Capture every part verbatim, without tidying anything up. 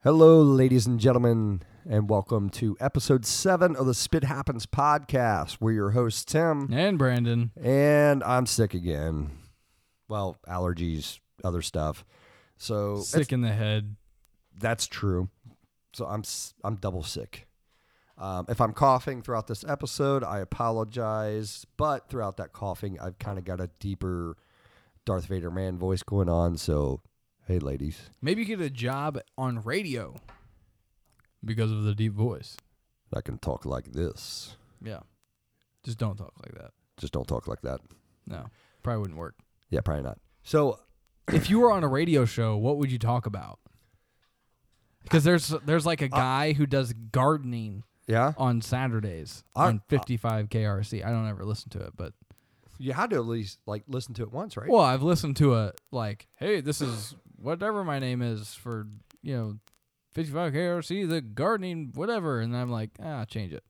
Hello, ladies and gentlemen, and welcome to episode seven of the Spit Happens podcast. We're your hosts, Tim. And Brandon. And I'm sick again. Well, allergies, other stuff. So Sick in the head. That's true. So I'm I'm double sick. Um, if I'm coughing throughout this episode, I apologize. But throughout that coughing, I've kind of got a deeper Darth Vader man voice going on. So, hey, ladies. Maybe you get a job on radio because of the deep voice. I can talk like this. Yeah. Just don't talk like that. Just don't talk like that. No. Probably wouldn't work. Yeah, probably not. So, if you were on a radio show, what would you talk about? Because there's there's like a guy who does gardening yeah, on Saturdays I- on fifty-five K R C. I don't ever listen to it, but you had to at least like listen to it once, right? well, I've listened to a like, hey, this is whatever my name is for, you know, fifty-five K R C, the gardening, whatever, and I'm like, ah, change it.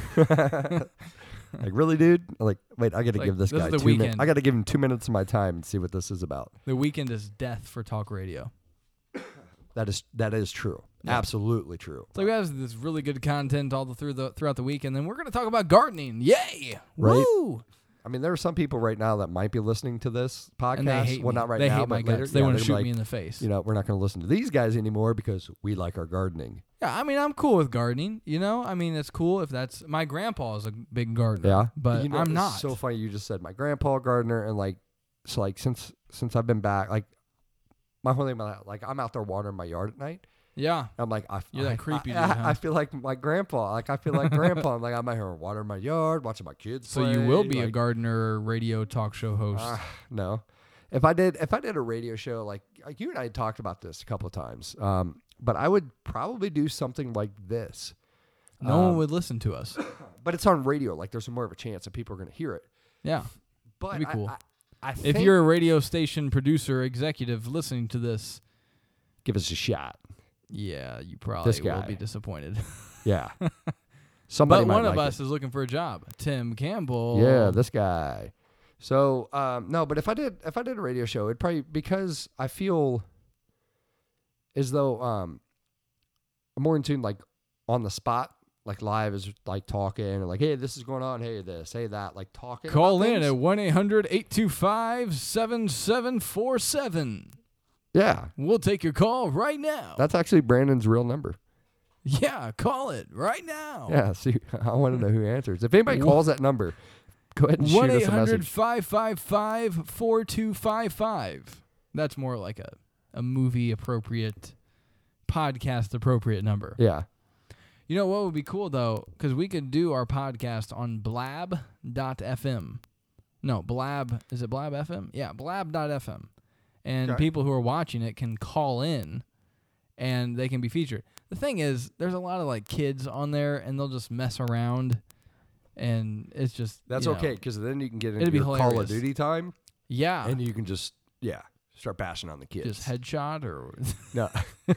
Like, really, dude? Like, wait, I got to Like, give this, this guy is the two minutes. weekend. I got to give him two minutes of my time and see what this is about. The weekend is death for talk radio. That is that is true. Yeah. Absolutely true. So we have this really good content all the, through the throughout the week, and then we're going to talk about gardening. Yay! Right? Woo! I mean, there are some people right now that might be listening to this podcast. And they hate well, me. not right they now, hate but my later. guts. They Yeah, want they're to shoot like, me in the face. You know, we're not going to listen to these guys anymore because we like our gardening. Yeah, I mean, I'm cool with gardening. You know, I mean, it's cool if that's my grandpa is a big gardener. Yeah, but you know, I'm it's not. So funny you just said my grandpa gardener, and like, so like since since I've been back, like my whole thing, like I'm out there watering my yard at night. Yeah, I'm like, I, You're that I, creepy I, dude, I, huh? I feel like my grandpa. Like I feel like grandpa. I'm like I'm out here watering my yard, watching my kids. so play, you will be a like, gardener, or radio talk show host. Uh, no, if I did, if I did a radio show, like, like you and I had talked about this a couple of times, um, but I would probably do something like this. no um, one would listen to us. But it's on radio. Like there's more of a chance that people are going to hear it. Yeah. But That'd be cool. I, I, I If think, you're a radio station producer, executive listening to this, give us a shot. yeah, you probably This will guy. be disappointed. Yeah. Somebody But might one of like us it. is looking for a job. Tim Campbell. Yeah, this guy. So um, no, but if I did, if I did a radio show, it'd probably because I feel as though um, I'm more in tune, like on the spot, like live is like talking and like, hey, this is going on, hey, this, hey, that, like talking. Call about in things. at one eight hundred eight two five seven seven four seven. Yeah, We'll take your call right now. that's actually Brandon's real number. yeah, call it right now. Yeah, see, I want to know who answers. If anybody calls that number, go ahead and shoot one eight us a hundred message. five five five four two five five. That's more like a, a movie appropriate, podcast appropriate number. Yeah, You know what would be cool, though? Because we could do our podcast on blab dot f m. No, Blab. Is it Blab F M? Yeah, blab dot f m. And Okay. people who are watching it can call in, and they can be featured. The thing is, there's a lot of, like, kids on there, and they'll just mess around, and it's just, that's you know, okay because then you can get into It'd be your Call of hilarious. Duty time Yeah. and you can just yeah start bashing on the kids. Just headshot or No.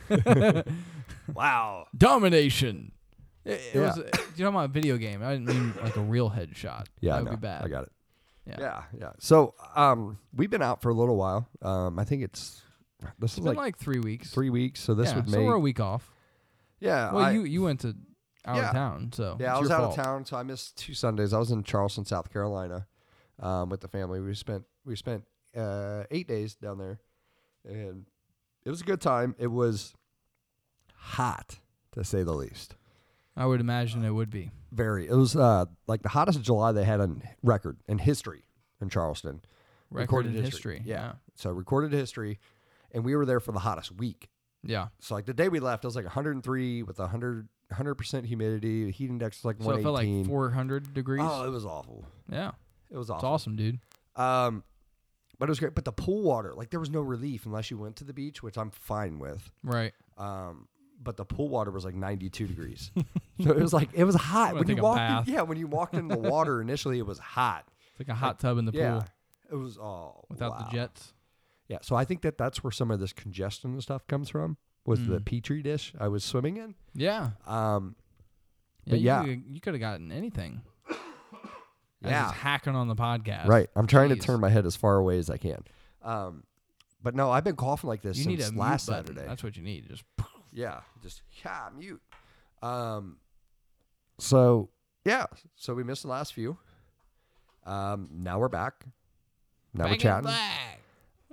Wow. domination. It, it Yeah. was, you know, my video game. I didn't mean like a real headshot. Yeah, that I would know. be bad. I got it. Yeah. Yeah, yeah. So, um, we've been out for a little while. Um, I think it's this It's is been like, like, three weeks. three weeks. So this yeah, would so make we're a week off. yeah. Well, I, you you went to out Yeah. of town, so yeah. it's I was your out fault. of town, so I missed two Sundays. I was in Charleston, South Carolina, um, with the family. We spent we spent uh, eight days down there, and it was a good time. It was hot, to say the least. I would imagine it would be. Very. It was uh, like the hottest July they had on record in history in Charleston. Record Recorded in history. history. Yeah. Yeah. So recorded history, and we were there for the hottest week. Yeah. So like the day we left, it was like one hundred three with one hundred percent humidity. The heat index was like So it felt one eighteen. like four hundred degrees. Oh, it was awful. yeah. It was It's awful. awesome, dude. Um, but it was great. But the pool water, like there was no relief unless you went to the beach, which I'm fine with. Right. Um, but the pool water was like ninety-two degrees. So it was like it was hot I'm gonna when you take a walked. bath. In, yeah, when you walked into the water initially, it was hot. It's like a hot tub in the yeah, pool it was all without wow. the jets. Yeah, so I think that that's where some of this congestion and stuff comes from. Was the Mm. petri dish I was swimming in? Yeah. Um, Yeah. But you yeah. could- you could have gotten anything. I was Yeah. just hacking on the podcast. right. I'm trying Jeez. to turn my head as far away as I can. Um, but no, I've been coughing like this You need since a mute last button. Saturday. That's what you need. Just Yeah, just yeah, mute. Um, so yeah, so we missed the last few. Um, now we're back. Now Back we're chatting. Back.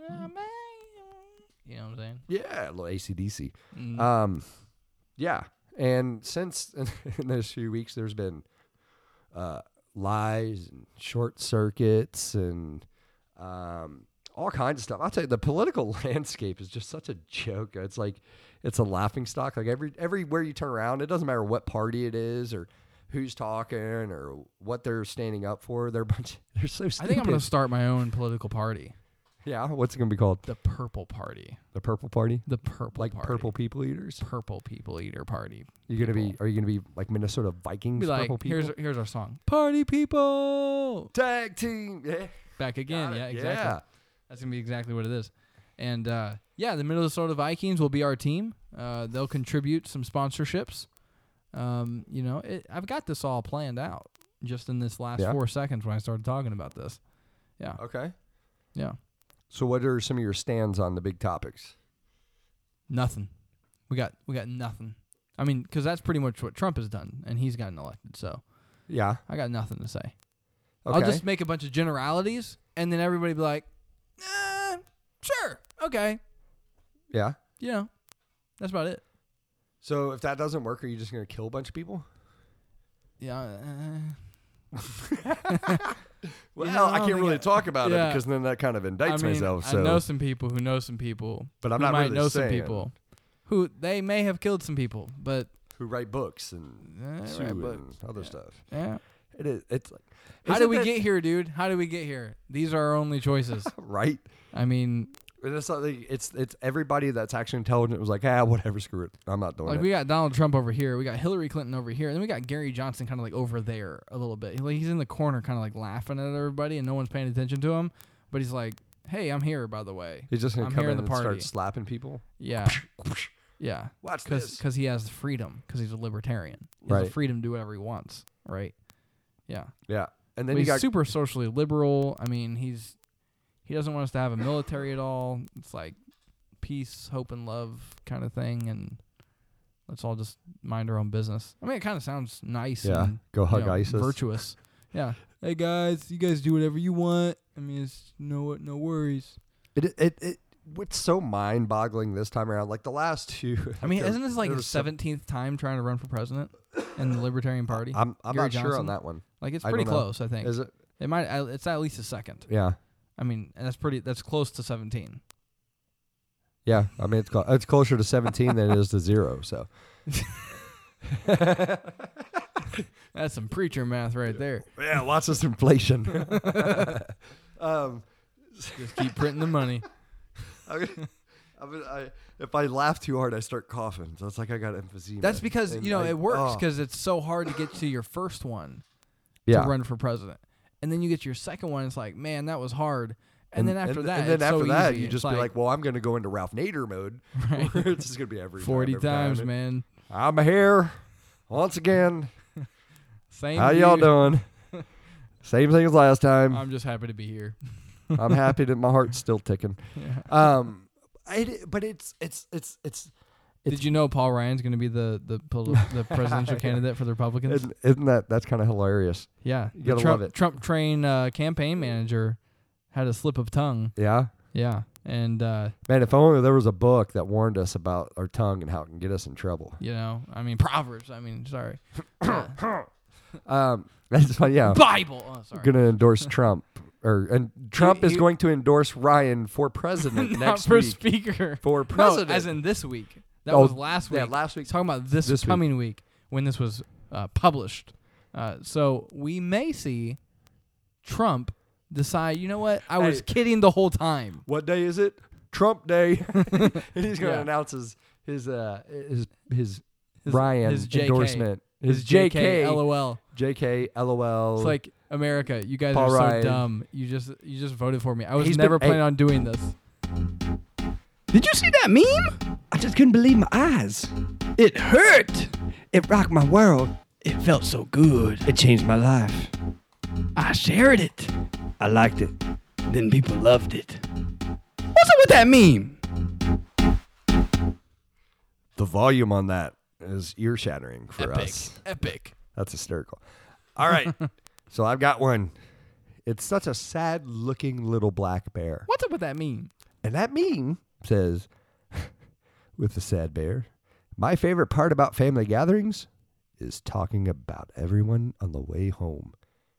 You know what I'm saying? Yeah, a little A C D C. Mm. Um, yeah, and since in those few weeks, there's been uh, lies and short circuits and um, all kinds of stuff. I'll tell you, the political landscape is just such a joke. It's like it's a laughing stock. Like every everywhere you turn around, it doesn't matter what party it is or who's talking or what they're standing up for. They're a bunch. They're so stupid. I think I'm going to start my own political party. Yeah, what's it gonna be called? The Purple Party. The Purple Party. The Purple Like Party. purple people eaters. Purple People Eater Party. You're gonna be? people. Are you gonna be like Minnesota Vikings? Be like, purple people. here's here's our song. Party people. Tag team. Yeah. Back again. Got it. Yeah, exactly. Yeah. That's gonna be exactly what it is. And uh, yeah, the Minnesota Vikings will be our team. Uh, they'll contribute some sponsorships. Um, you know, it, I've got this all planned out just in this last Yeah. four seconds when I started talking about this. Yeah. Okay. Yeah. So, what are some of your stands on the big topics? Nothing. We got we got nothing. I mean, because that's pretty much what Trump has done, and he's gotten elected. So Yeah. I got nothing to say. Okay. I'll just make a bunch of generalities, and then everybody be like, eh, sure, okay. yeah. You know, that's about it. So, if that doesn't work, are you just gonna kill a bunch of people? Yeah. Uh, Well, You know, I I don't can't think really I- talk about yeah. it because then that kind of I indicts mean, myself. So, I know some people who know some people, but I'm who not might really know saying some people who they may have killed some people, but who write books and eh, sue right, and but other yeah. stuff. yeah. It is. It's like. How isn't did we that- get here, dude? How did we get here? These are our only choices. right? I mean, And it's not like it's it's everybody that's actually intelligent was like, ah, whatever, screw it, I'm not doing like it. we got Donald Trump over here, we got Hillary Clinton over here, and then we got Gary Johnson kind of like over there a little bit. Like he's in the corner, kind of like laughing at everybody, and no one's paying attention to him. But he's like, "Hey, I'm here, by the way." He's just gonna I'm come here in in the and party. start slapping people. Yeah, yeah. Watch Because this. because he has the freedom, because he's a libertarian. He has Right. the freedom to do whatever he wants. Right. Yeah. Yeah, and then But you he's got super socially liberal. I mean, he's he doesn't want us to have a military at all. It's like peace, hope, and love kind of thing, and let's all just mind our own business. I mean, it kind of sounds nice. yeah, and, go you hug know, ISIS. virtuous. Yeah. Hey guys, you guys do whatever you want. I mean, it's no no worries. It it it. What's so mind-boggling this time around? Like the last two. I mean, there- isn't this like there his was some- seventeenth time trying to run for president in the Libertarian Party? I'm I'm Gary not sure Johnson? on that one. Like it's I pretty don't know. close, I think. Is it? It might. uh, It's at least a second. Yeah, I mean, and that's pretty. That's close to seventeen. yeah. I mean, it's clo- it's closer to seventeen than it is to zero. So. That's some preacher math right there. Yeah, lots of inflation. um, Just keep printing the money. I, I, mean, I, if I laugh too hard, I start coughing. So it's like I got emphysema. That's because And you know I- it works oh. because it's so hard to get to your first one yeah. to run for president, and then you get to your second one. It's like, man, that was hard. And, then after and, that, and then it's after so that, easy. you It's just be like, "Well, I'm going to go into Ralph Nader mode. right, it's just going to be every forty time, every times, time. man. I'm here once again. Same. How to y'all you. doing? Same thing as last time. I'm just happy to be here. I'm happy that my heart's still ticking. Yeah. Um, I, but it's it's it's it's. Did you know Paul Ryan's going to be the the poli- the presidential candidate for the Republicans? Isn't, isn't that that's kind of hilarious? Yeah, You the gotta Trump, love it. Trump train uh, campaign manager had a slip of tongue. Yeah. Yeah, and uh, Man, if only there was a book that warned us about our tongue and how it can get us in trouble. you know, I mean Proverbs. I mean, sorry, Yeah. Um, that's fine. Yeah, Bible. Oh, sorry. going to endorse Trump, or and Trump He- is he- going to endorse Ryan for president Not next for week. speaker. For president, No, as in this week. That Oh, was last week. yeah, last week. He's talking about this, This week. coming week. when this was uh, published. Uh, so we may see Trump decide, you know what? I was Hey. kidding the whole time. What day is it? Trump Day, and he's going to Yeah. announce his his uh his his, His, Ryan his J K. endorsement. His, His J J K, K, LOL. J K, LOL. It's like, America, you guys Paul are so Ryan. dumb. You just you just voted for me. I was He's never been- planning on doing this. Did you see that meme? I just couldn't believe my eyes. It hurt. It rocked my world. It felt so good. It changed my life. I shared it. I liked it. Then people loved it. What's up with that meme? The volume on that is ear shattering for Epic. us. Epic. That's hysterical. All right. So I've got one. It's such a sad looking little black bear. What's up with that meme? And that meme says, with the sad bear, my favorite part about family gatherings is talking about everyone on the way home.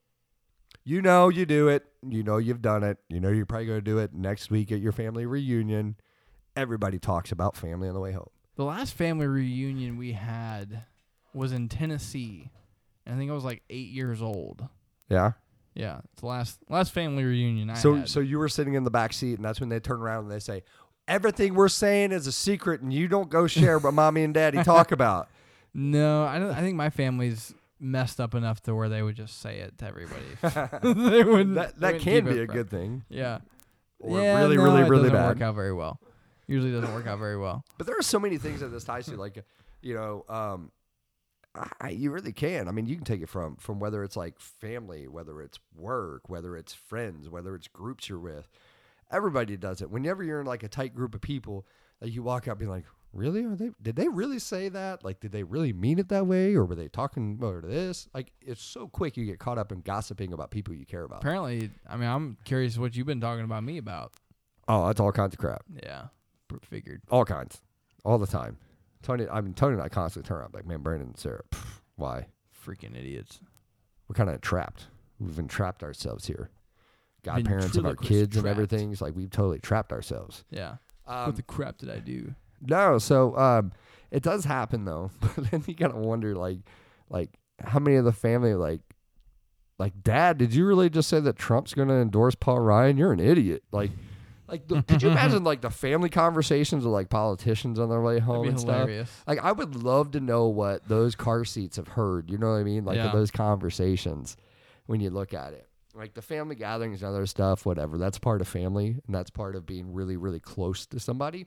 You know you do it. You know you've done it. You know you're probably going to do it next week at your family reunion. Everybody talks about family on the way home. The last family reunion we had was in Tennessee. And I think I was like eight years old. Yeah? Yeah, it's the last last family reunion I So had. so you were sitting in the back seat, and that's when they turn around and they say, everything we're saying is a secret, and you don't go share what mommy and daddy talk about. No, I don't. I think my family's messed up enough to where they would just say it to everybody. they wouldn't, That they that wouldn't can keep be it a from- good thing. Yeah. Or yeah, really, no, really, it really doesn't bad. work out very well. Usually doesn't work out very well. But there are so many things that this ties to, like, you know, um, I, you really can. I mean, you can take it from from whether it's like family, whether it's work, whether it's friends, whether it's groups you're with. Everybody does it. Whenever you're in like a tight group of people, like you walk out being like, really? Are they? Did they really say that? Like, did they really mean it that way, or were they talking about this? Like, it's so quick you get caught up in gossiping about people you care about. Apparently, I mean, I'm curious what you've been talking about me about. Oh, that's all kinds of crap. Yeah, pr- figured. All kinds, all the time. Tony, I mean, Tony and I constantly turn around like, man, Brandon and Sarah, pff, why? Freaking idiots. We're kind of trapped. We've entrapped ourselves here. Godparents of our Ventriloquist kids and trapped. everything. It's like we've totally trapped ourselves. Yeah. Um, what the crap did I do? no, so um, it does happen though. But then you gotta wonder, like, like how many of the family, like, like, Dad, did you really just say that Trump's gonna endorse Paul Ryan? You're an idiot. Like, like, the, could you imagine like the family conversations of like politicians on their way home That'd and be stuff? hilarious. Like, I would love to know what those car seats have heard. You know what I mean? Like, Yeah. those conversations when you look at it. Like, the family gatherings and other stuff, whatever. That's part of family, and that's part of being really, really close to somebody.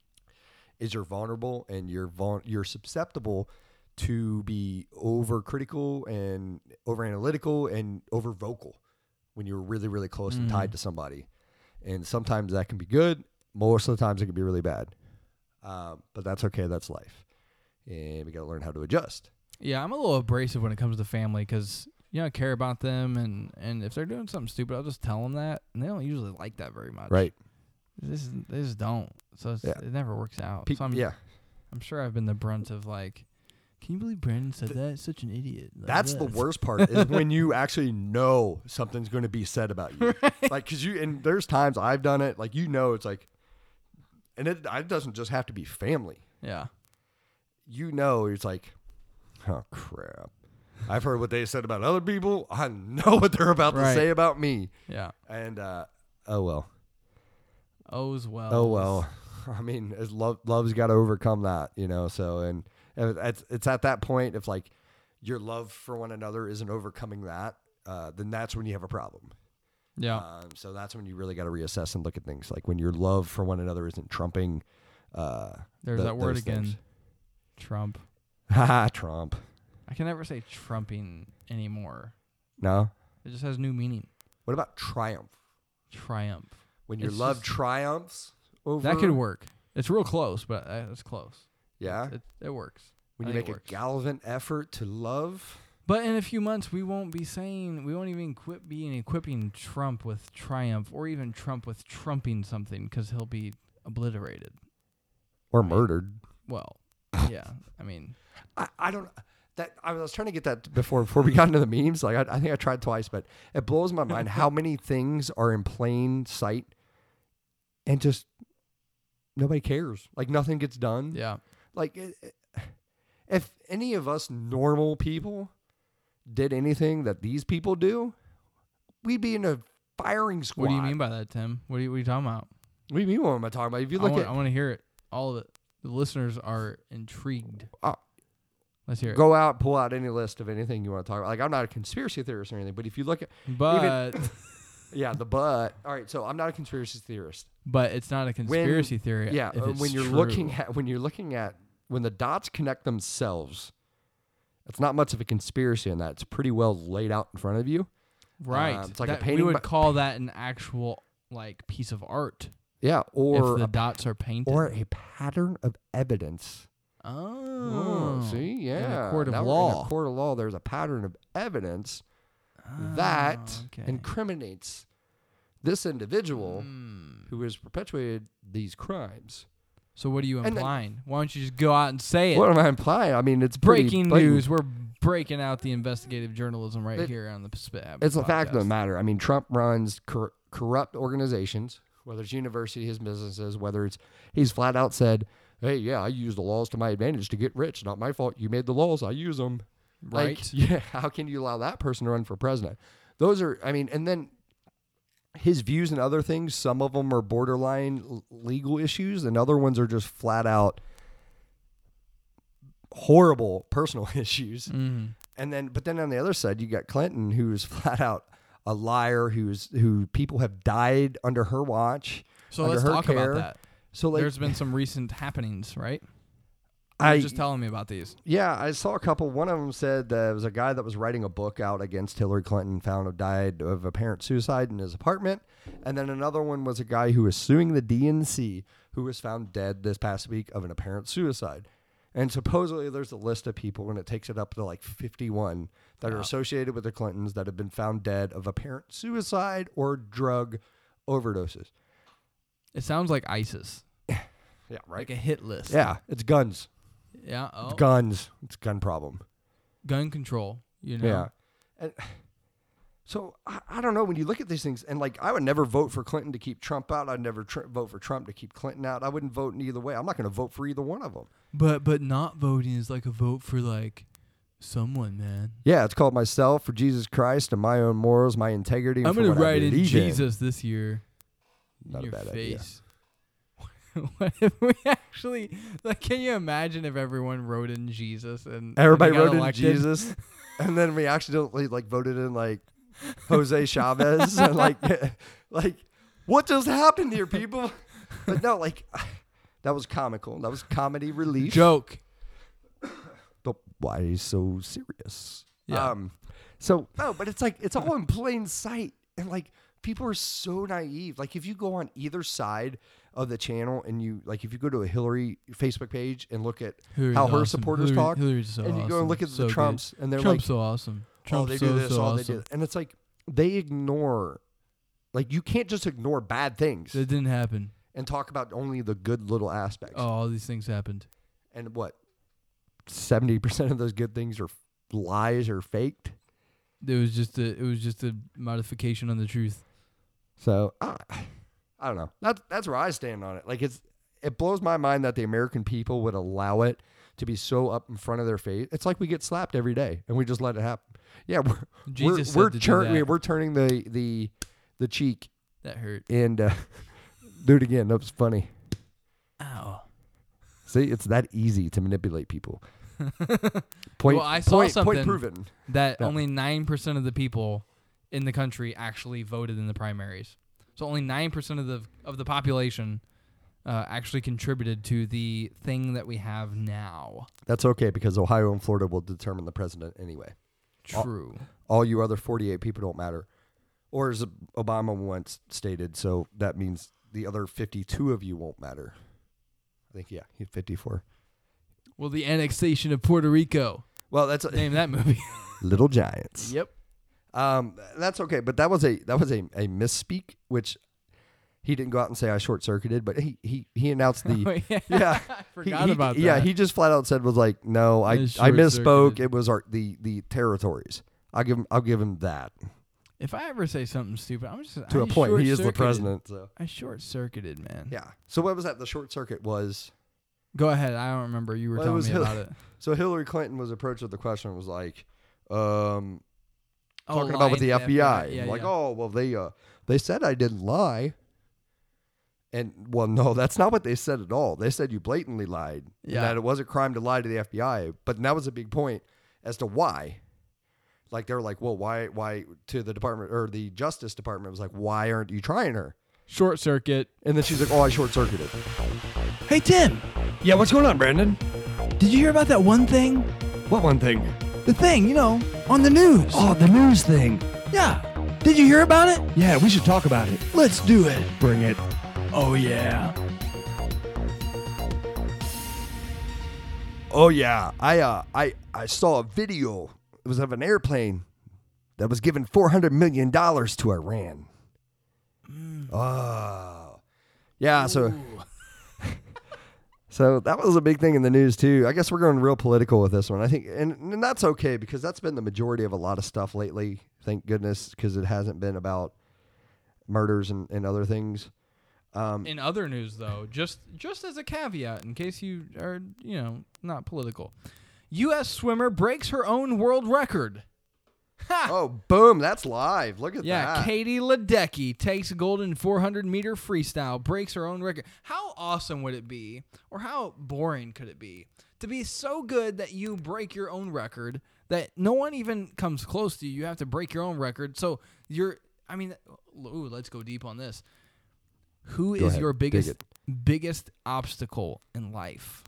Is you're vulnerable and you're vul- you're susceptible to be overcritical and over analytical and over vocal when you're really, really close and tied to somebody. And sometimes that can be good. Most of the times it can be really bad. Um, but that's okay. That's life. And we got to learn how to adjust. Yeah, I'm a little abrasive when it comes to family because, you know, I care about them. And, and if they're doing something stupid, I'll just tell them that. And they don't usually like that very much. Right. This is, they just don't. So it's, Yeah. it never works out. Pe- so I'm, yeah. I'm sure I've been the brunt of like, can you believe Brandon said that? Such an idiot. Like That's the that. worst part is when you actually know something's going to be said about you. Right. Like, cause you, and there's times I've done it, like, you know, it's like, and it, it doesn't just have to be family. Yeah. You know, it's like, oh crap. I've heard what they said about other people. I know what they're about Right. to say about me. Yeah. And, uh, oh well. Oh's well. Oh well. I mean, as love, love's got to overcome that, you know, so, and it's, it's at that point, if like your love for one another isn't overcoming that, uh, then that's when you have a problem. Yeah. Um, so that's when you really got to reassess and look at things like when your love for one another isn't trumping. Uh, There's th- that word those again. things. Trump. Ha, Trump. I can never say trumping anymore. No. It just has new meaning. What about triumph? Triumph. When your It's love just- triumphs over. That could work. It's real close, but uh, it's close. Yeah. It, it works. When I you think make it a works. gallant effort to love. But in a few months, we won't be saying, we won't even quit being equipping Trump with triumph or even Trump with trumping something because he'll be obliterated. Or Right. murdered. Well, yeah. I mean, I, I don't. That I was trying to get that before before we got into the memes. Like I, I think I tried twice, but it blows my mind how many things are in plain sight, and just nobody cares. Like nothing gets done. yeah. Like it, it- if any of us normal people did anything that these people do, we'd be in a firing squad. What do you mean by that, Tim? What are you, what are you talking about? What do you mean? What am I talking about? If you I look want, at I want to hear it. All of it. The listeners are intrigued. Uh, Let's hear it. go out, pull out any list of anything you want to talk about. Like I'm not a conspiracy theorist or anything, but if you look at But yeah, the but. All right, so I'm not a conspiracy theorist. but it's not a conspiracy theory. Yeah, if uh, it's when you're true. looking at when you're looking at when the dots connect themselves, it's not much of a conspiracy in that. It's pretty well laid out in front of you. right, um, it's like a that, we painting would by- call that an actual like piece of art Yeah, or if the a, dots are painted. or a pattern of evidence Oh, see, yeah. In a court of Now we're law. In a court of law, there's a pattern of evidence Oh, that okay. incriminates this individual Mm. who has perpetuated these crimes. So what are you And then- implying? Why don't you just go out and say it? What am I implying? I mean, it's pretty Breaking blatant. news. We're breaking out the investigative journalism right It- here on the Spab. It's a fact of the podcast. matter. I mean, Trump runs cor- corrupt organizations, whether it's university, his businesses, whether it's he's flat out said, "Hey, yeah, I use the laws to my advantage to get rich. Not my fault. You made the laws. I use them." Right. Like, yeah. How can you allow that person to run for president? Those are, I mean, and then his views and other things. Some of them are borderline l- legal issues, and other ones are just flat out horrible personal issues. Mm-hmm. And then, but then on the other side, you got Clinton, who's flat out a liar, who's who people have died under her watch. So under let's her talk care. about that. So like, There's been some recent happenings, right? I You're just telling me about these. yeah, I saw a couple. One of them said uh, it was a guy that was writing a book out against Hillary Clinton, found have died of apparent suicide in his apartment. And then another one was a guy who was suing the D N C, who was found dead this past week of an apparent suicide. And supposedly there's a list of people, and it takes it up to like fifty-one that are Wow. associated with the Clintons that have been found dead of apparent suicide or drug overdoses. It sounds like ISIS. Yeah, right. Like a hit list. Yeah, it's guns. Yeah. Oh. It's guns. It's a gun problem. Gun control. You know. Yeah. And so I, I don't know, when you look at these things, and like I would never vote for Clinton to keep Trump out. I'd never tr- vote for Trump to keep Clinton out. I wouldn't vote in either way. I'm not going to vote for either one of them. But but not voting is like a vote for like someone, man. Yeah, it's called myself, for Jesus Christ, and my own morals, my integrity. And I'm for gonna what I write in believe Jesus this year. Not in a your bad idea. face. What if we actually like? Can you imagine if everyone wrote in Jesus and Everybody and he got wrote in elected? Jesus, and then we accidentally like voted in like Jose Chavez, and like like what just happened here, people? But no, like that was comical. That was comedy relief. Joke. But why is so serious? Yeah. Um, so no, but it's like it's all in plain sight, and like people are so naive. Like if you go on either side of the channel, and you like if you go to a Hillary Facebook page and look at Hillary's how her awesome. supporters Hillary- talk, Hillary's so and you go awesome. and look at So the good. Trumps, and they're Trump's like, so awesome. oh, Trump's they so, do this, so oh, awesome. they do, that. And it's like they ignore, like you can't just ignore bad things That didn't happen. and talk about only the good little aspects. Oh, all these things happened. And what, seventy percent of those good things are lies or faked. It was just a it was just a modification on the truth. So I, I don't know. That's that's where I stand on it. Like it's it blows my mind that the American people would allow it to be so up in front of their face. It's like we get slapped every day and we just let it happen. Yeah, we're Jesus we're said we're, to do turn, that. we're turning the the the cheek That hurt. and uh, do it again. That was funny. Ow. See, it's that easy to manipulate people. Point, Well, I saw point, something- point proven. That Yeah. only nine percent of the people in the country actually voted in the primaries. So only nine percent of the of the population uh, actually contributed to the thing that we have now. That's okay because Ohio and Florida will determine the president anyway. True. All you other forty-eight people don't matter. Or as Obama once stated, so that means the other fifty-two of you won't matter. I think, yeah, he's fifty-four. Well, the annexation of Puerto Rico. Well, that's a, Name that movie. Little Giants. Yep. Um, that's okay, but that was a that was a, a misspeak, which he didn't go out and say I short circuited, but he he he announced the yeah. yeah. I He- forgot he- about that. Yeah, he just flat out said was like, no, I I I short-circuited. misspoke. It was our the the territories. I'll give him I'll give him that If I ever say something stupid, I'm just to I a point. He is the short-circuited. president, so I short circuited, man. yeah. So what was that? The short circuit was Go ahead. I don't remember. You were Well, it telling was me Hil- about it. so Hillary Clinton was approached with the question was like, um, Oh, talking about with lying the to F B I, Yeah, like, yeah. oh well, they uh they said I didn't lie. And well, no, that's not what they said at all. They said you blatantly lied. and Yeah. that it was a crime to lie to the F B I. But that was a big point as to why. Like they were like, well, why, why to the department or the Justice Department was like, why aren't you trying her? Short circuit. And then she's like, oh, I short circuited. Hey, Tim. Yeah, what's going on, Brandon? Did you hear about that one thing? What one thing? The thing, you know, on the news. Oh, the news thing. Yeah. Did you hear about it? Yeah, we should talk about it. Let's do it. Bring it. Oh, yeah. Oh yeah, I uh, I I saw a video. It was of an airplane that was giving four hundred million dollars to Iran. Mm. Oh, yeah. So, so that was a big thing in the news too. I guess we're going real political with this one. I think, and, and that's okay because that's been the majority of a lot of stuff lately. Thank goodness, because it hasn't been about murders and, and other things. Um, in other news, though, just just as a caveat, in case you are, you know, not political, U S swimmer breaks her own world record. Ha! Oh, boom! That's live. Look at yeah, that. Yeah, Katie Ledecky takes gold in four hundred meter freestyle, breaks her own record. How awesome would it be, or how boring could it be, to be so good that you break your own record, that no one even comes close to you? You have to break your own record. So you're, I mean, ooh, let's go deep on this. Who Go is ahead, your dig biggest it. biggest obstacle in life?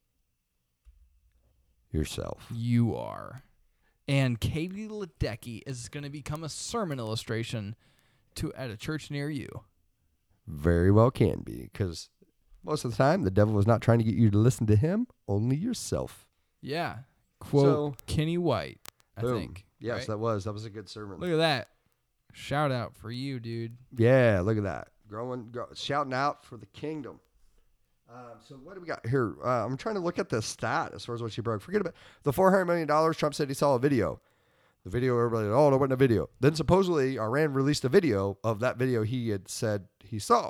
Yourself. You are. And Katie Ledecky is going to become a sermon illustration to at a church near you. Very well can be, because most of the time the devil is not trying to get you to listen to him, only yourself. Yeah. Quote So- Kenny White, I Boom. think. Yes, right? that was that was a good sermon. Look at that. Shout out for you, dude. Yeah, look at that. Growing, grow, shouting out for the kingdom. Um, so what do we got here? Uh, I'm trying to look at the stat as far as what she broke. Forget about the four hundred million dollars. Trump said he saw a video. The video, everybody, oh, no, it wasn't a video. Then supposedly Iran released a video of that video he had said he saw.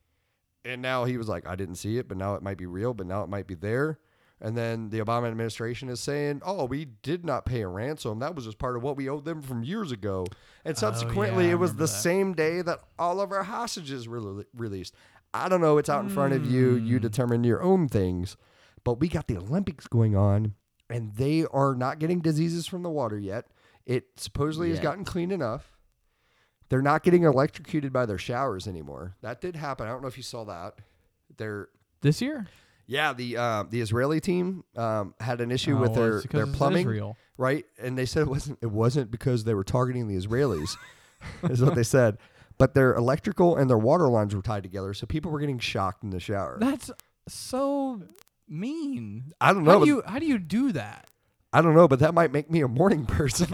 And now he was like, I didn't see it, but now it might be real, but now it might be there. And then the Obama administration is saying, oh, we did not pay a ransom. That was just part of what we owed them from years ago. And subsequently, yeah, I it was remember the that. same day that all of our hostages were re- released. I don't know. It's out in front of you. You determine your own things. But we got the Olympics going on, and they are not getting diseases from the water yet. It supposedly has Yet. gotten clean enough. They're not getting electrocuted by their showers anymore. That did happen. I don't know if you saw that. They're This year? yeah, the uh, the Israeli team um, had an issue Oh, with well, their, it's because their it's plumbing, Israel. right? And they said it wasn't it wasn't because they were targeting the Israelis, is what they said. But their electrical and their water lines were tied together, so people were getting shocked in the shower. That's so mean. I don't know. How but, do you how do you do that? I don't know, but that might make me a morning person.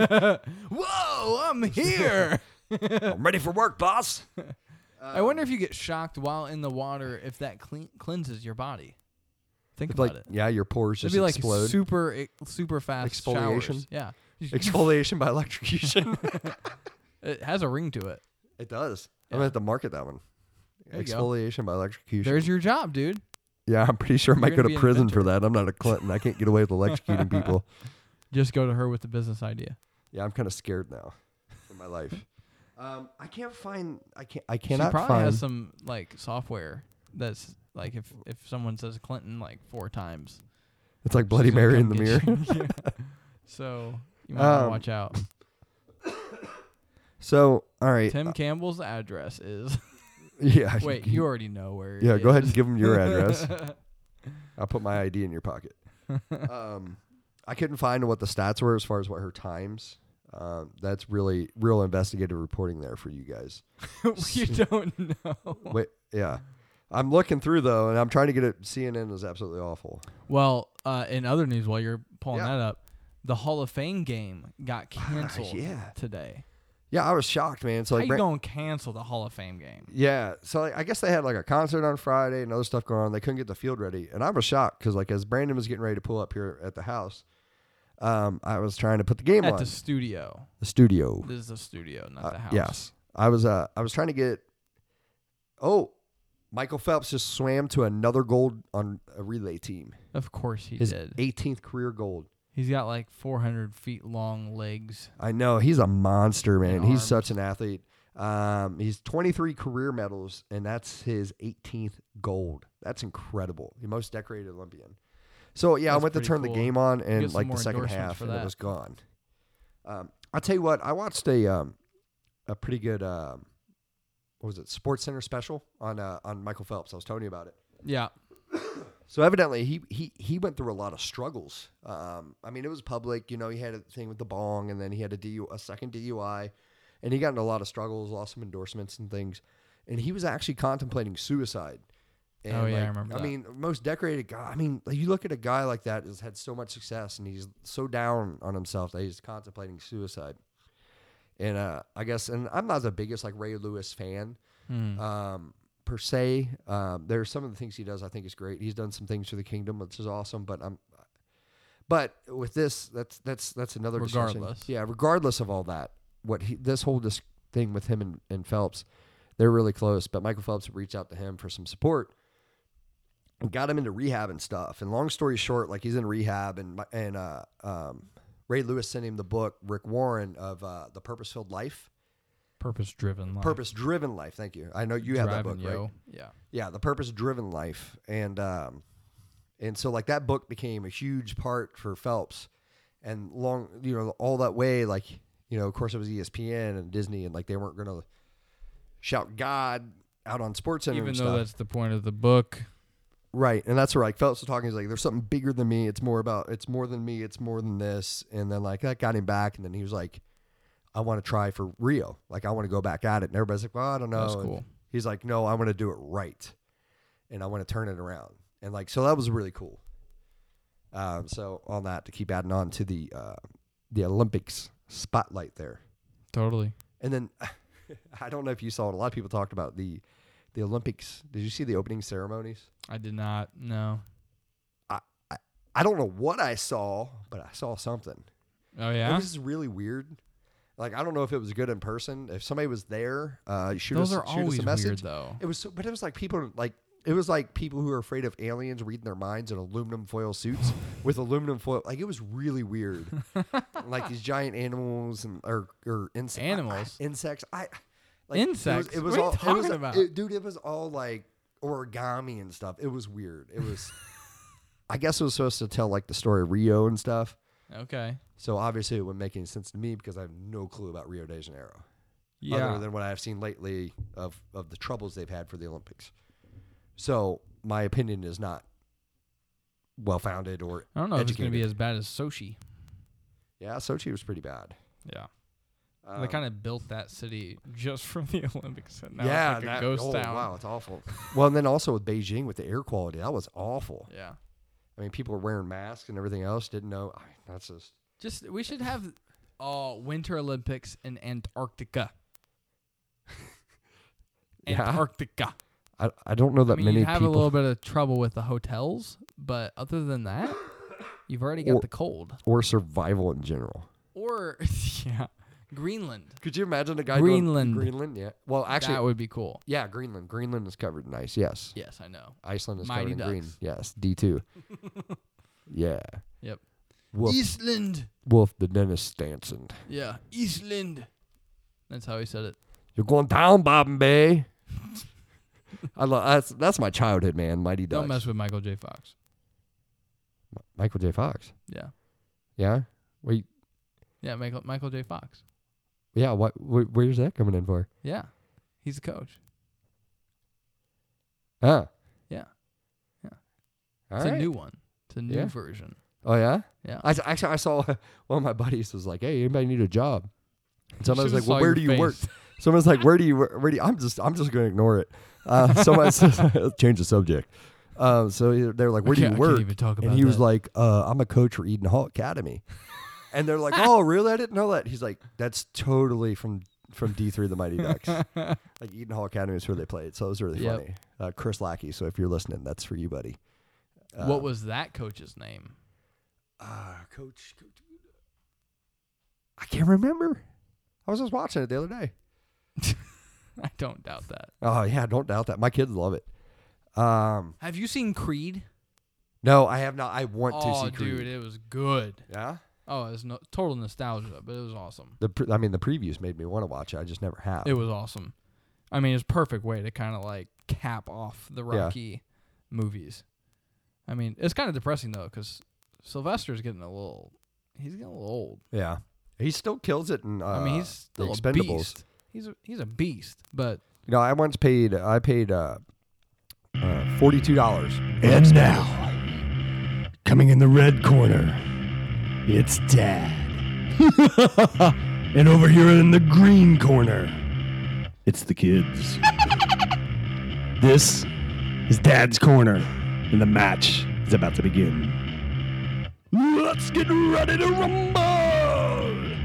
Whoa, I'm here. I'm ready for work, boss. I wonder if you get shocked while in the water, if that clean, cleanses your body. Think It's about like it. yeah, your pores It'd just be like explode. super e- super fast Exfoliation? showers. Yeah. Exfoliation by electrocution. It has a ring to it. It does. Yeah. I'm gonna have to market that one. There you go. Exfoliation by electrocution. There's your job, dude. Yeah, I'm pretty sure I You're might gonna go be to an prison for inventor. that. I'm not a Clinton. I can't get away with electrocuting people. Just go to her with the business idea. Yeah, I'm kind of scared now in my life. Um, I can't find. I can't. I She cannot probably find. has some like software that's like if if someone says Clinton like four times. It's like Bloody she's gonna Mary in come the get mirror. you. Yeah. So you might want to Um, watch out. So, all right. Tim Campbell's address is. Yeah. Wait, you already know where. Yeah, it go ahead is. and give him your address. I'll put my I D in your pocket. Um, I couldn't find what the stats were as far as what her times. Um, that's really real investigative reporting there for you guys. You don't know. Wait, yeah. I'm looking through though, and I'm trying to get it. C N N is absolutely awful. Well, uh, in other news, while you're pulling Yeah. that up, the Hall of Fame game got canceled yeah. today. Yeah, I was shocked, man. So How like, you Brent- gonna cancel the Hall of Fame game? yeah, so like, I guess they had like a concert on Friday and other stuff going on. They couldn't get the field ready, and I was shocked because like as Brandon was getting ready to pull up here at the house, um, I was trying to put the game At on the studio. the studio. This is the studio, not Uh, the house. Yes, I was. Uh, I was trying to get. Oh, Michael Phelps just swam to another gold on a relay team. Of course he His did. eighteenth career gold. He's got like four hundred feet long legs. I know he's a monster, man. And He's arms. such an athlete. Um, he's twenty-three career medals, and that's his eighteenth gold. That's incredible. The most decorated Olympian. So yeah, That's I went to pretty turn cool. the game on, Get and some like the more second endorsements half, for and it that. was gone. Um, I'll tell you what. I watched a um, a pretty good um, what was it? Sports Center special on uh, on Michael Phelps. I was telling you about it. Yeah. So evidently he he he went through a lot of struggles. Um, I mean, it was public. You know, he had a thing with the bong, and then he had a D U, a second D U I, and he got into a lot of struggles, lost some endorsements and things. And he was actually contemplating suicide. And Oh, yeah, I like, remember I that. mean, most decorated guy. I mean, like, you look at a guy like that who's had so much success, and he's so down on himself that he's contemplating suicide. And uh, I guess, and I'm not the biggest like Ray Lewis fan Hmm. um, per se. Um, there's some of the things he does I think is great. He's done some things for the kingdom, which is awesome. But I'm, but with this, that's that's that's another discussion. Regardless. Yeah, regardless of all that, what he this whole dis- thing with him and, and Phelps, they're really close. But Michael Phelps reached out to him for some support. And got him into rehab and stuff. And long story short, like he's in rehab, and and uh, um, Ray Lewis sent him the book Rick Warren of uh, The Purpose-Filled Life, Purpose-driven life. Purpose-Driven Life. Thank you. I know you have that book, Driving, yo. right? Yeah. Yeah, The Purpose-Driven Life, and um, and so like that book became a huge part for Phelps, and long you know all that way, like you know, of course it was E S P N and Disney, and like they weren't gonna shout God out on Sports Center Even and though stuff. that's the point of the book. Right, and that's where like Phelps was talking. He's like, "There's something bigger than me. It's more about. It's more than me. It's more than this." And then like that got him back, and then he was like, "I want to try for Rio. Like I want to go back at it." And everybody's like, "Well, I don't know." That's And cool. he's like, "No, I want to do it right, and I want to turn it around." And like so that was really cool. Um, so on that to keep adding on to the uh, the Olympics spotlight there, Totally. and then I don't know if you saw it. A lot of people talked about the the Olympics. Did you see the opening ceremonies? I did not. No. I don't know what I saw, but I saw something. Oh, It yeah? was really weird. Like I don't know if it was good in person. If somebody was there, uh, shoot Those us, are shoot us always a message. weird, though. It was, so, but it was like people like it was like people who are afraid of aliens reading their minds in aluminum foil suits with aluminum foil. Like it was really weird. Like these giant animals and or or inse- Animals? I, insects. I like, Insects? It was, it was What are you all. talking it was, about? it- dude, it was all like origami and stuff. It was weird. It was. I guess it was supposed to tell like the story of Rio and stuff. Okay. So obviously it wouldn't make any sense to me because I have no clue about Rio de Janeiro. Yeah. Other than what I've seen lately of, of the troubles they've had for the Olympics. So my opinion is not well founded or I don't know if it's going to be educated. as bad as Sochi. Yeah, Sochi was pretty bad. Yeah. Um, they kind of built that city just for the Olympics. And now yeah, it's like a that, ghost oh, town. wow, it's awful. Well, and then also with Beijing with the air quality, that was awful. Yeah. I mean, people were wearing masks and everything else. Didn't know. I mean, that's just Just we should have uh, Winter Olympics in Antarctica. Yeah. Antarctica. I, I don't know that I mean, many you have people. a little bit of trouble with the hotels, but other than that, you've already got Or- the cold. or survival in general. Or yeah, Greenland. Could you imagine a guy Greenland. doing Greenland? Yeah. Well, actually, that would be cool. yeah, Greenland. Greenland is covered in ice. Yes. Yes, I know. Iceland is Mighty covered in green. Ducks. Yes. D two. Yeah. Yep. Wolf, Eastland. Wolf the Dennis Stanson. Yeah, Eastland. That's how he said it. You're going down, Bob Bay. I love that's that's my childhood, man. Mighty Ducks. Don't mess with Michael J. Fox. Michael J. Fox. Yeah. Yeah. Wait. Yeah, Michael Michael J. Fox. Yeah. What? Wh- where's that coming in for? Yeah. He's the coach. Ah. Yeah. Yeah. All It's right. a new one. It's a new Yeah. version. Oh yeah. Yeah. I actually I saw one of my buddies was like, "Hey, anybody need a job?" And somebody was Should've like, "Well, saw where your do you face. work?" Someone's like, "Where do you work? Where do you?" I'm just I'm just gonna ignore it. Uh, someone says, change the subject. Um, so they're like, "Where I do you can't- I work?" can't even talk and about he was that. like, uh, "I'm a coach for Eden Hall Academy." And they're like, "Oh, really? I didn't know that." He's like, "That's totally from from D three, the Mighty Ducks. Like Eden Hall Academy is where they played, so it was really Yep. funny." Uh, Chris Lackey. So if you're listening, that's for you, buddy. Uh, What was that coach's name? uh, coach, coach? I can't remember. I was just watching it the other day. I don't doubt that. Oh yeah, don't doubt that. My kids love it. Um, Have you seen Creed? no, I have not. I want to Oh, see Creed. dude, it was good. Yeah. Oh, it's no, total nostalgia, but it was awesome. The pre- I mean, the previews made me want to watch it. I just never have. It was awesome. I mean, it's a perfect way to kind of like cap off the Yeah. Rocky movies. I mean, it's kind of depressing though, because Sylvester's getting a little, he's getting a little old. Yeah, he still kills it in. Uh, I mean, he's the still a Expendables. beast. He's a, he's a beast, but You know, I once paid. I paid uh, uh, forty-two dollars. And now, coming in the red corner, it's Dad. And over here in the green corner, it's the kids. This is Dad's Corner, and the match is about to begin. Let's get ready to rumble!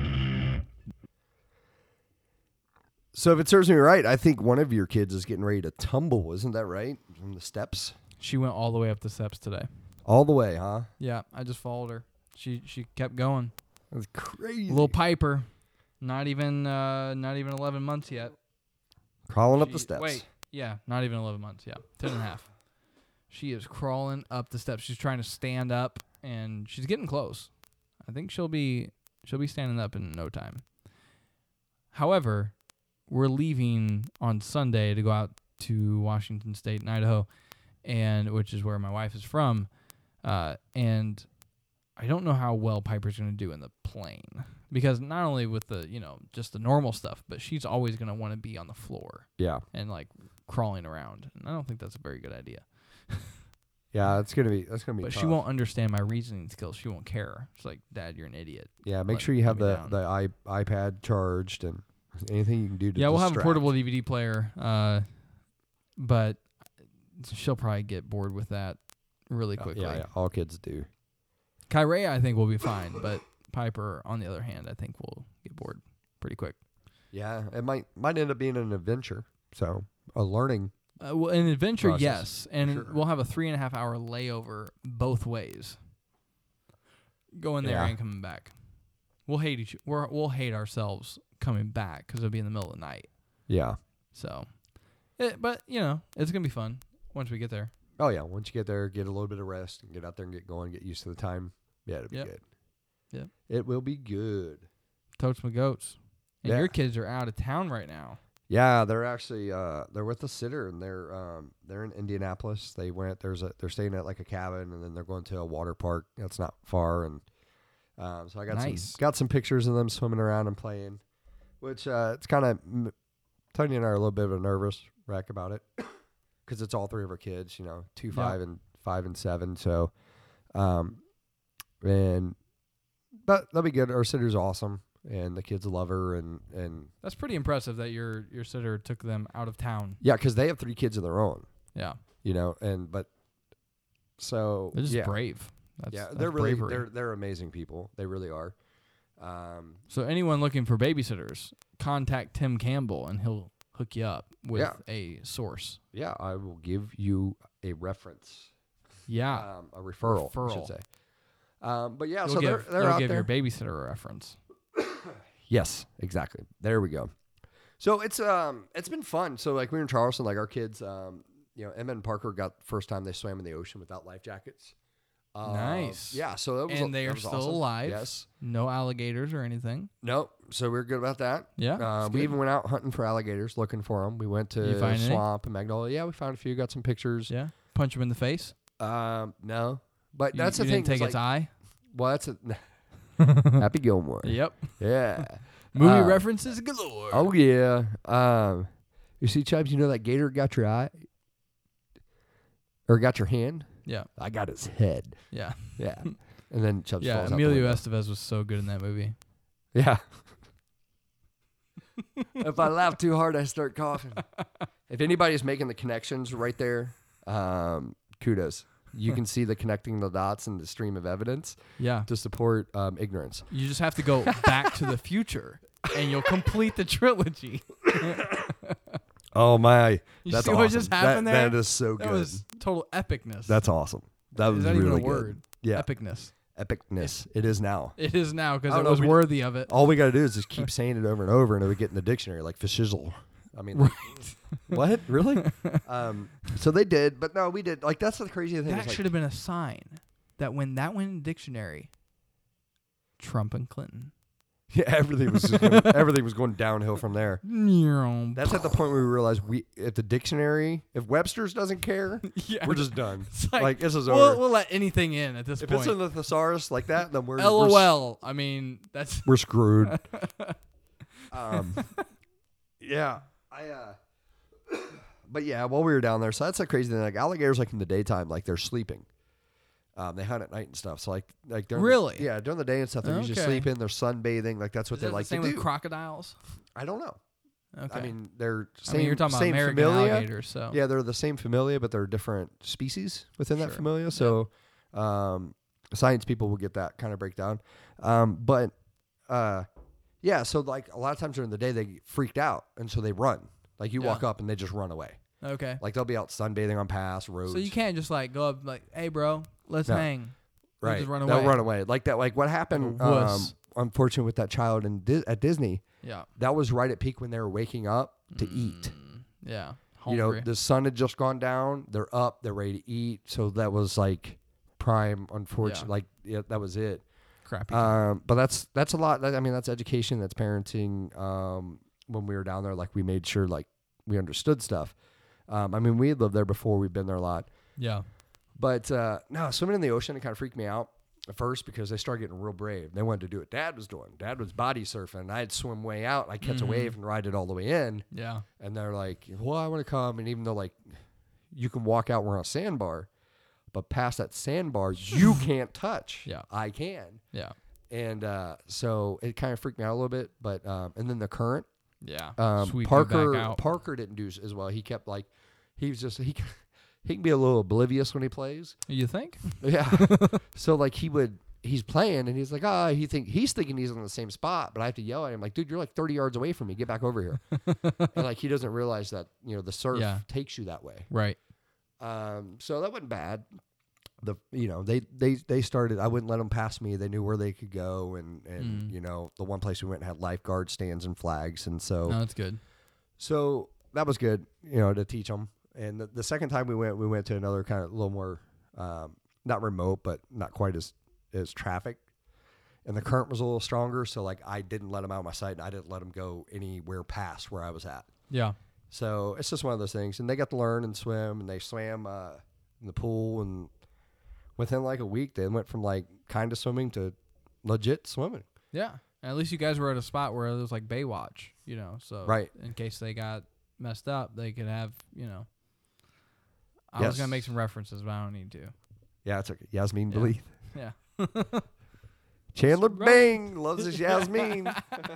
So if it serves me right, I think one of your kids is getting ready to tumble. Isn't that right? From the steps? She went all the way up the steps today. All the way, huh? Yeah, I just followed her. She she kept going. That's crazy. Little Piper, not even uh, not even eleven months yet. Crawling up She- the steps. Wait, yeah, not even eleven months. Yeah, ten and a half. She is crawling up the steps. She's trying to stand up, and she's getting close. I think she'll be she'll be standing up in no time. However, we're leaving on Sunday to go out to Washington State and Idaho, and which is where my wife is from. Uh, and I don't know how well Piper's going to do in the plane, because not only with the, you know, just the normal stuff, but she's always going to want to be on the floor Yeah. and like crawling around. And I don't think that's a very good idea. Yeah, that's gonna be that's gonna be But tough. she won't understand my reasoning skills. She won't care. She's like, Dad, you're an idiot. Yeah, make let- sure you have let the, me down. the i iPad charged and anything you can do to Yeah, we'll have a distract. portable D V D player, uh, but she'll probably get bored with that really Uh, quickly. Yeah, yeah, all kids do. Kyrie, I think, will be fine, but Piper, on the other hand, I think will get bored pretty quick. Yeah, it might might end up being an adventure. So a learning. Uh, well, an adventure, Process, yes, and sure. we'll have a three and a half hour layover both ways, going there Yeah. and coming back. We'll hate each. We're, we'll hate ourselves coming back because it'll be in the middle of the night. Yeah. So, it, but you know, it's gonna be fun once we get there. Oh yeah. Once you get there, get a little bit of rest and get out there and get going, get used to the time. Yeah, it'll be Yep. good. Yep. It will be good. Totes my goats. And Yeah. your kids are out of town right now. Yeah, they're actually uh they're with the sitter and they're um they're in Indianapolis. They went there's a they're staying at like a cabin and then they're going to a water park that's not far and um so I got Nice. some got some pictures of them swimming around and playing, which uh it's kind of Tony and I are a little bit of a nervous wreck about it because it's all three of our kids, you know, two, Yeah. five, and five and seven. So, um, and but that'll be good. Our sitter's awesome. And the kids love her, and, and That's pretty impressive that your your sitter took them out of town. yeah, because they have three kids of their own, Yeah, you know, and but so they're just yeah, brave. That's, yeah, that's they're really bravery. they're they're amazing people. They really are. Um, So anyone looking for babysitters, contact Tim Campbell and he'll hook you up with Yeah. a source. yeah, I will give you a reference, Yeah, um, a referral, I Referral. should say. Um, but yeah, you'll so give, they're they're you'll out give there. your babysitter a reference. Yes, exactly. There we go. So it's um it's been fun. So like we were in Charleston, like our kids, um, you know, Emma and Parker got the first time they swam in the ocean without life jackets. Uh, Nice. Yeah. So that was And they that are was still awesome. alive. Yes. No alligators or anything. No. So we are good about that. Yeah, Uh, that's we good. even went out hunting for alligators, looking for them. We went to You find any? swamp and Magnolia. Yeah, we found a few. Got some pictures. Yeah, punch him in the face. Um, no, but You- that's you the thing. didn't take is, its like, eye. well, that's a Happy Gilmore. Yep. Yeah. Movie Uh, references galore. Oh yeah. Um, you see, Chubbs, you know that gator got your eye, or got your hand. Yeah, I got his head. yeah, Yeah. And then Chubbs yeah. falls out the Emilio window. Estevez was so good in that movie. Yeah. If I laugh too hard, I start coughing. If anybody's making the connections right there, um, kudos. You can see the connecting the dots in the stream of evidence Yeah, to support um, ignorance. you just have to go back to the future, and you'll complete the trilogy. Oh my! You That's see awesome. what just happened that, there? That is so That good. was total epicness. That's awesome. That was Is that really even a good. word? Yeah, Epicness. epicness. It is now. It is now I because don't it know, was we- worthy of it. All we got to do is just keep saying it over and over, and it would get in the dictionary like fashizzle. I mean, like, what? Really? um, so they did, but no, we did. Like that's the crazy thing. That is, like, should have been a sign that when that went in the dictionary, Trump and Clinton. yeah, everything was just going, everything was going downhill from there. That's at the point where we realized we, if the dictionary, if Webster's doesn't care, yeah. we're just done. It's Like, like, this is we'll, over. we'll let anything in at this If point. it's in the thesaurus like that, then we're L we're, O s- L. I mean, that's we're screwed. um, yeah, I. uh But yeah, while we were down there, so that's a crazy thing. Like alligators, like in the daytime, like they're sleeping. Um, they hunt at night and stuff. So like, like during the- Really? yeah, during the day and stuff, they're usually Okay. sleeping. They're sunbathing. Like that's what is they that like the same to with do. crocodiles. I don't know. Okay. I mean, they're I same, mean, you're talking about same American familia. alligators, so Yeah, they're the same familia, but they're different species within that Sure. familia. So, um, science people will get that kind of breakdown. Um, but, uh, yeah, so like a lot of times during the day they get freaked out, and so they run. Like you Yeah. walk up and they just run away. okay. Like they'll be out sunbathing on paths, roads. So you can't just like go up like, hey, bro, let's No. hang. They'll right? just run They'll away. run away. Like that. Like what happened? Like a Um, wuss. unfortunately, with that child in Dis- at Disney, Yeah. that was right at peak when they were waking up to eat. Mm, Yeah. You know, Hungry. the sun had just gone down. They're up. They're ready to eat. So that was like prime. Unfortunately, Yeah. like yeah, that was it. Crappy. Um, but that's that's a lot. I mean, that's education. That's parenting. Um, when we were down there, like we made sure like we understood stuff. Um, I mean, we had lived there before. We've been there a lot. yeah. But uh, no, swimming in the ocean, it kind of freaked me out at first because they started getting real brave. They wanted to do what Dad was doing. Dad was body surfing. I'd swim way out. I'd catch Mhm. a wave and ride it all the way in. Yeah. And they're like, well, I want to come. And even though, like, you can walk out, we're on a sandbar, but past that sandbar, you can't touch. Yeah. I can. Yeah. And uh, so it kind of freaked me out a little bit. But, um, and then the current, Yeah. um, Sweep you Parker, back out. Parker didn't do as well. He kept, like, he was just, he, he can be a little oblivious when he plays. You think? Yeah. So like he would, he's playing and he's like, ah, he think he's thinking he's on the same spot, but I have to yell at him like, dude, you're like thirty yards away from me. Get back over here. And like he doesn't realize that you know the surf Yeah. takes you that way. Right. Um, so that wasn't bad. The you know they they they started. I wouldn't let them pass me. They knew where they could go, and and Mm. you know the one place we went had lifeguard stands and flags, and so No, that's good. so that was good, you know, to teach them. And the, the second time we went, we went to another kind of a little more, um, not remote, but not quite as, as traffic. And the current was a little stronger. So like I didn't let them out of my sight and I didn't let them go anywhere past where I was at. Yeah. So it's just one of those things. And they got to learn and swim and they swam, uh, in the pool. And within like a week, they went from like kind of swimming to legit swimming. Yeah. And at least you guys were at a spot where it was like Baywatch, you know, so Right. in case they got messed up, they could have, you know. I Yes. was gonna make some references, but I don't need to. Yeah, it's okay. Yasmin Yeah. Belief. Yeah. Chandler Right. Bing loves his Yasmin.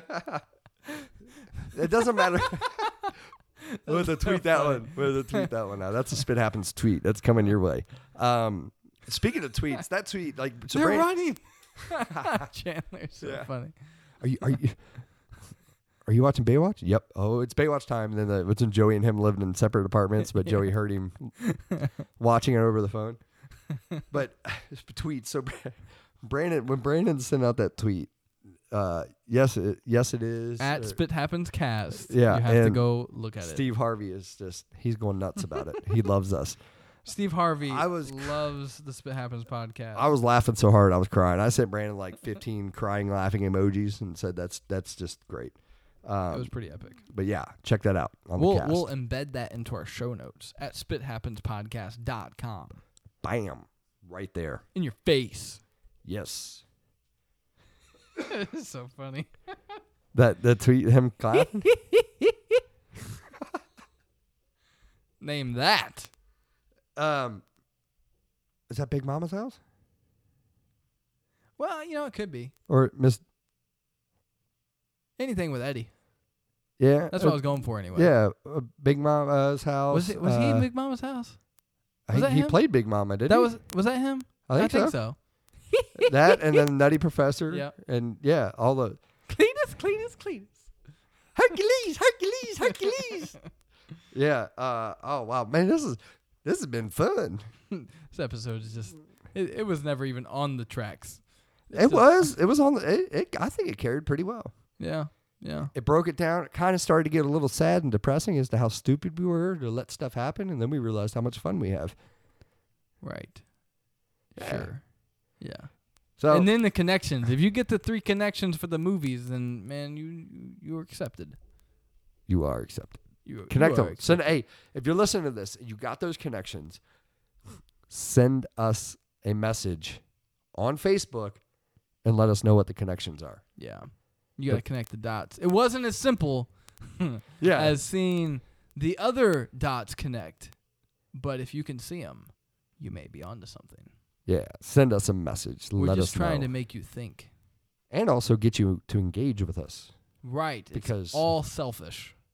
It doesn't matter. We'll have to tweet that one. We'll have to tweet that one now. That's a Spit Happens tweet. That's coming your way. Um, speaking of tweets, that tweet like so They're Brand- running. Chandler's so Yeah. funny. Are you are you are you watching Baywatch? Yep. Oh, it's Baywatch time. And then the, it's when Joey and him lived in separate apartments, but Joey heard him watching it over the phone. But tweets. So Brandon, when Brandon sent out that tweet, uh, yes, it, yes, it is At uh, Spit Happens Cast. Yeah, You have to and go look at it. Steve Harvey is just he's going nuts about it. He loves us. Steve Harvey I was- loves the Spit Happens podcast. I was laughing so hard I was crying. I sent Brandon like fifteen crying, laughing emojis and said that's that's just great. Um, it was pretty epic. but yeah, check that out on We'll the cast. we'll embed that into our show notes at spit happens podcast dot com. Bam, right there. In your face. Yes, It's so funny. that that tweet him clapping. Name that. um, is that Big Mama's house Well, you know, it could be. or Miss? Anything with Eddie. Yeah, That's uh, what I was going for anyway. Yeah, uh, Big Mama's house. Was it was he in uh, Big Mama's house? I was think that he him? played Big Mama, didn't That he? was was that him? I think, so. that and then Nutty Professor. Yeah. and yeah, all the Cletus, Cletus, Cletus. Hercules, Hercules, Hercules. Yeah. Uh, oh wow, man, this is this has been fun. This episode is just it, it was never even on the tracks. It's It just- was. It was on the. It, it, I think it carried pretty well. Yeah. Yeah. It broke it down. It kind of started to get a little sad and depressing as to how stupid we were to let stuff happen, and then we realized how much fun we have. Right. Yeah. Sure. Yeah. So And then the connections. If you get the three connections for the movies, then man, you you are accepted. you are accepted. You Connect you are them. Send. Hey, if you're listening to this, and you got those connections. Send us a message on Facebook, and let us know what the connections are. Yeah. You got to connect the dots. It wasn't as simple Yeah. as seeing the other dots connect, but if you can see them, you may be onto something. yeah. Send us a message. We're let just us trying know. to make you think. And also get you to engage with us. Right. Because- it's all selfish.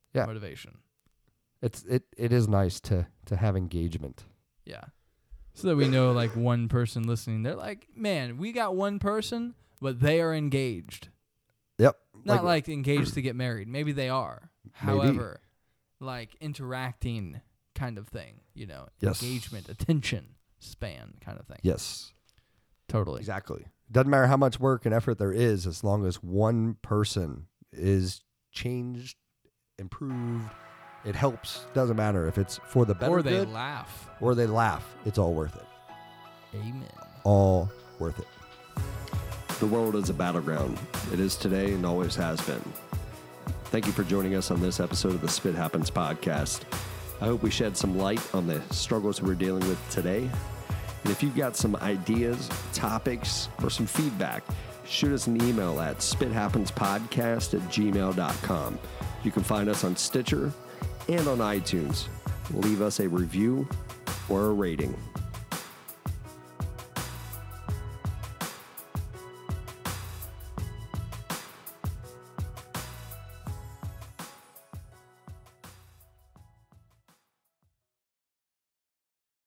Yeah. motivation. It's it it is nice to to have engagement. Yeah. So that we know, like, one person listening, they're like, man, we got one person, but they are engaged. Yep. Not like, engaged to get married. Maybe they are. Maybe. However, like interacting kind of thing, you know, Yes. engagement, attention span kind of thing. Yes. Totally. Exactly. Doesn't matter how much work and effort there is, as long as one person is changed, improved, it helps. Doesn't matter if it's for the better Or they good laugh. or they laugh. It's all worth it. Amen. All worth it. The world is a battleground. It is today and always has been. Thank you for joining us on this episode of the Spit Happens podcast. I hope we shed some light on the struggles we're dealing with today. And if you've got some ideas, topics, or some feedback, shoot us an email at spithappenspodcast at gmail dot com. You can find us on Stitcher and on iTunes. Leave us a review or a rating.